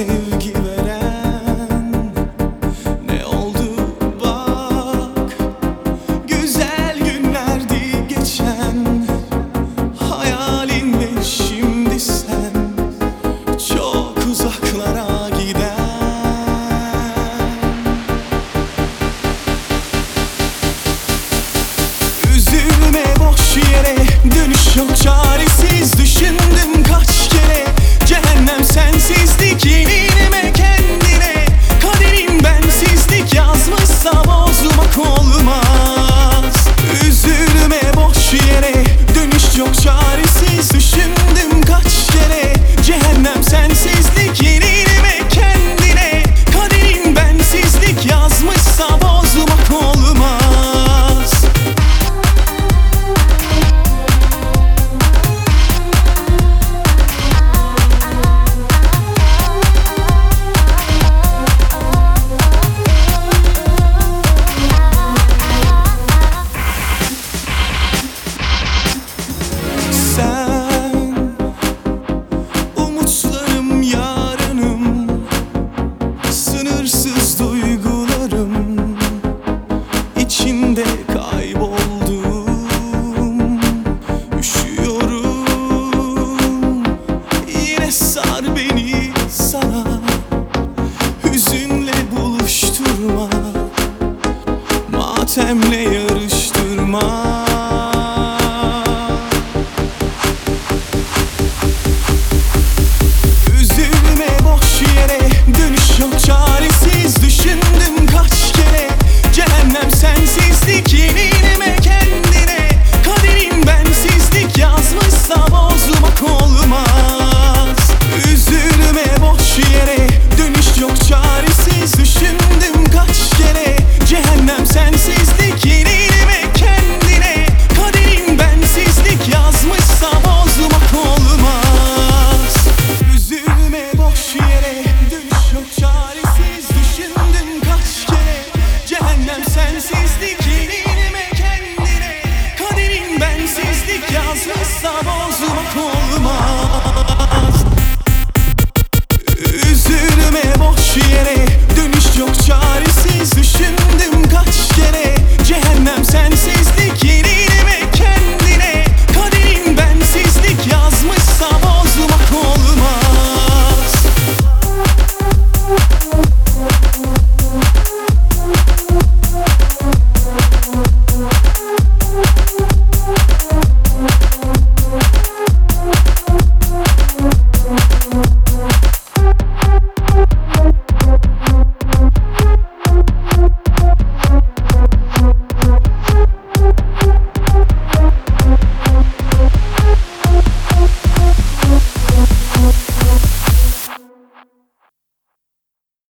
sevgi veren ne oldu bak, güzel günlerdi geçen, hayalin ve şimdi sen çok uzaklara giden. Üzülme boş yere, dönüş yok çaresiz, düşündüm kaç kere. Cehennem sensizlik, yenilme kendine. Kaderim bensizlik, yazmışsa bozmak olmaz. Üzülme boş yere, dönüş yok çaresiz, düşündüm kaç kere. Cehennem sensizlik, yenilme kendine. Kaderim bensizlik, yazmışsa bozmak olmaz. Sen umutlarım, yarınım, sınırsız duygularım, içinde kayboldum, üşüyorum. Yine sar beni sana, hüzünle buluşturma, matemle